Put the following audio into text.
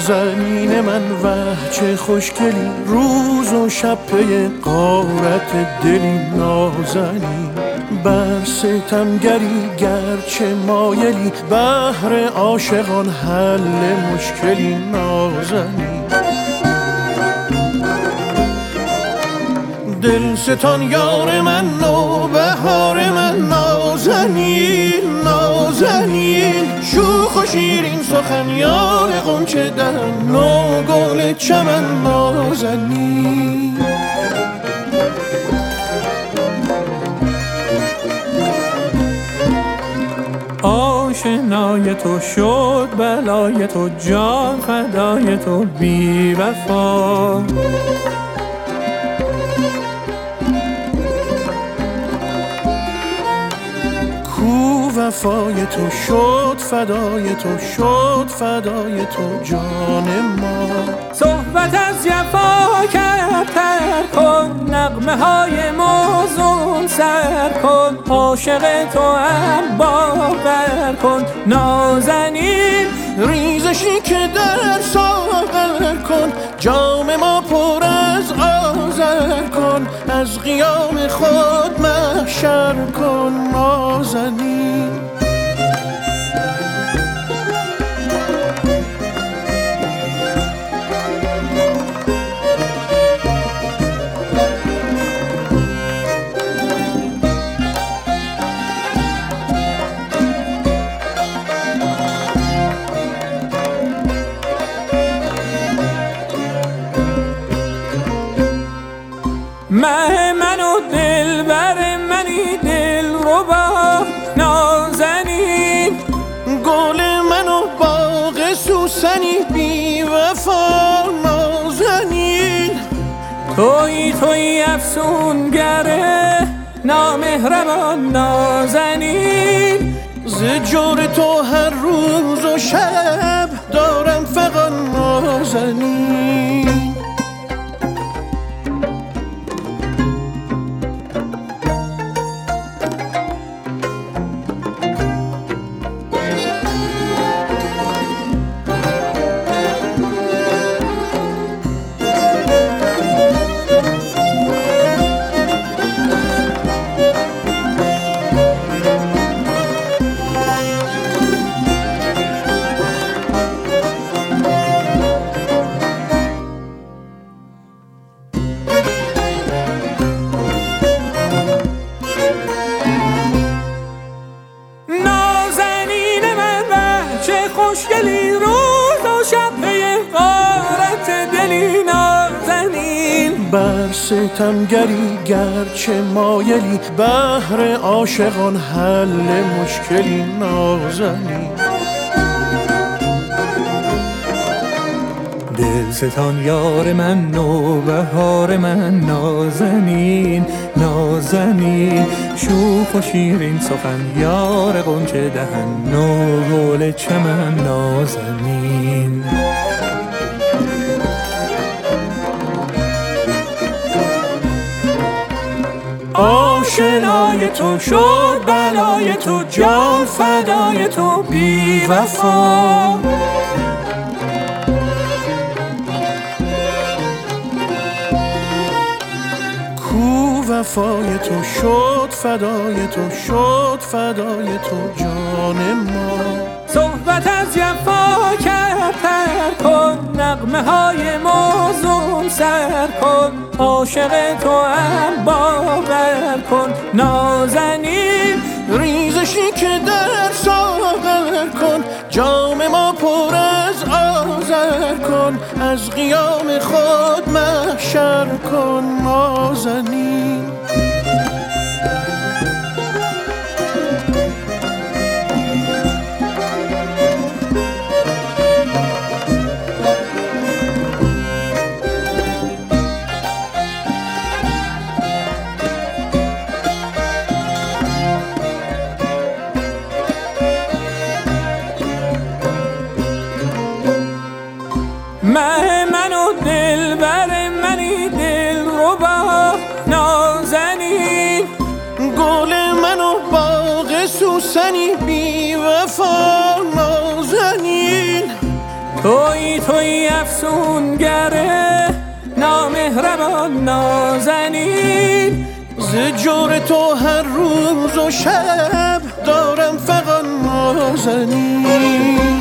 نازنین من وه چه خوشگلی، روز و شب پی غارت دلی. نازنین بر ستمگری گرچه مایلی، بهر عاشقان حل مشکلی. نازنین دل ستان یار من، نوبهار من. نازنین نازنین شوخ و شیرین سخن، یار غنچه دهن و گل چمن. نازنین آشنای تو شد بلای تو، جان فدای تو بی وفا. وفای تو شد فدای تو، شد فدای تو جان ما. صحبت از جفا کرد تر کن، نغمه های موزون سر کن. عاشق تو هم باور کن. نازنین ریزشی که در ساغر کن، جام ما پر از آذر کن. از قیام خود محشر کن. نازنین مه من و دل بر منی، دل ربا. نازنین گل من و باغ سوسنی بی وفا. نازنین توی افسونگره نامهربان. نازنین ز جور تو هر روز و شب دارم فغان. نازنین خوشگلی، روز و شب پی غارت دلی. نازنین بر ستمگری گرچه مایلی، بهر عاشقان حل مشکلی. نازنین دل ستان یار من، نوبهار من. نازنین نازنین شوخ و شیرین سخن، یار غنچه دهن و گل چمن. نازنین آشنای تو شد بلای تو، جان فدای تو بی وفا. وفای تو شد فدای تو، شد فدای تو جان ما. صحبت از جفا کرد تر کن، نغمه های موزون سر کن. عاشق تو هم باور کن. نازنین ریزشی که در ساغر کن، جام ما پر از آذر کن. از قیام خود محشر کن. نازنین مه من و دل بر منی، دل ربا. نازنین گل من و باغ سوسنی بی وفا. نازنین توی افسونگره نامهربان نازنین، ز جور تو هر روز و شب دارم فقط نازنین.